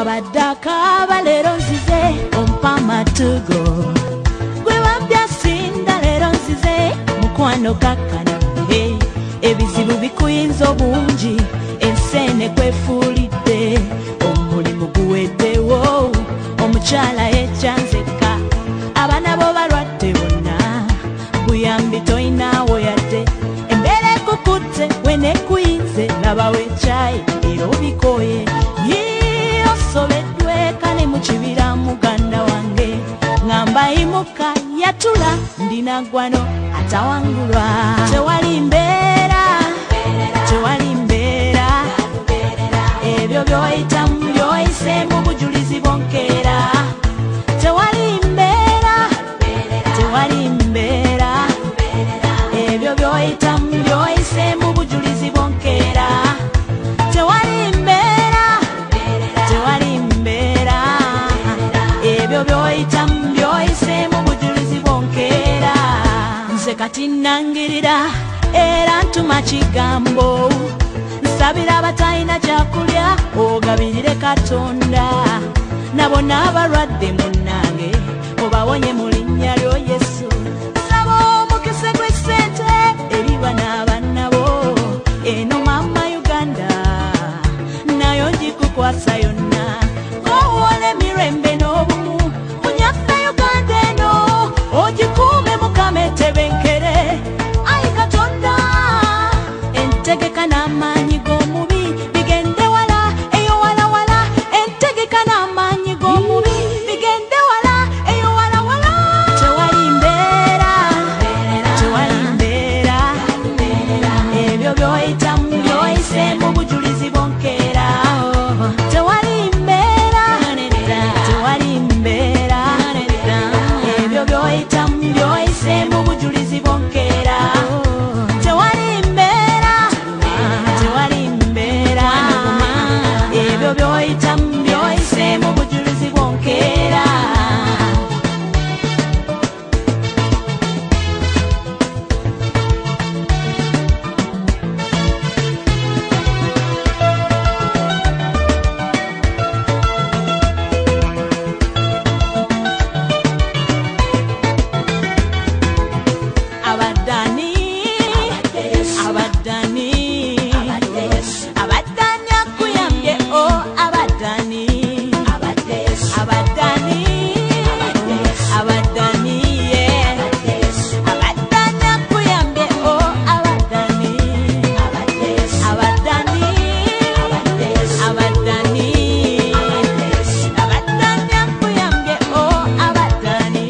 abadaka balero nzize ompa amatugo gwe wabyasinda lero nzize mukwano kakkana ebizibu bikuyinza obungi ensene kwefuulidde omulimu guweddewo omukyala ekyanzeka abaana bo balwadde bonna buyambi toyinaawo yadde embeera ekukutte wenekuyinze labawo ekyayi era obikoye osobeddwe kane mu kibira muganda wange ngamba imuka yatula ndina gwano atawangulwa tewali mbeera ebyo byoyitamu byoyise mu bujulizi bwonkeera tewali mbeera ebyo byoyitamu byoyise mu bujulizi bwonkeera tewali mbeera ebyo byoyitamu byoyise mu bujulizi bwonkeera nze kati nangirira era ntuma kigambo nsabira abatalina kyakulya ogabirire Katonda nabo n'abalwadde munnange obawonye mu linnya lyo Yesu saba omukise gw'essente eriba n'abannabo eno mama Uganda nayo ngikukwasa yonna ng'owole mirembe n'obumu munyaffe Uganda eno ogikuume Mukama etebenkere ayi Katonda entegeka n'amaanyi g'omubi bigende wala eyo walawala entegeka n'amaanyi g'omubi bigende wala eyo walawala tewali mbeera ebyo byoyitamu byoyise mu bujulizi bwonkeera tewali mbeera ebyo byoyitamu byoyise mu bujulizi bwonkeera tewali mbeera ebyo byoyitamu byoyise mu bujulizi bwonkeera abaddani akuyambye o abaddani akuyambye o abaddani akuyambye o abaddani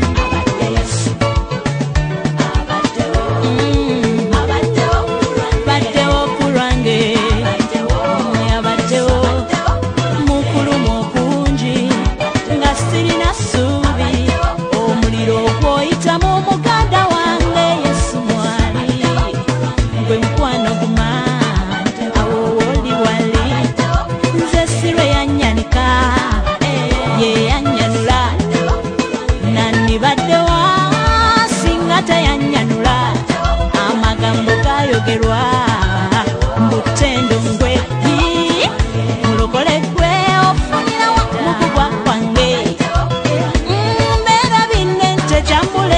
baddewo kulwange abaddewo mukulumu okungi nga sirina ssuubi omuliro ogwoyitamu muganda wange Yesu mwali gwe mukwano guma awo woli wali nze sirwe yanyanika ye yanyanula nandibaddewa singa teyanyanula amagambo gayogerwa mbutendo ngwe mulokole gwe ofunira mukugwa kwange mbeera binne nte kyambula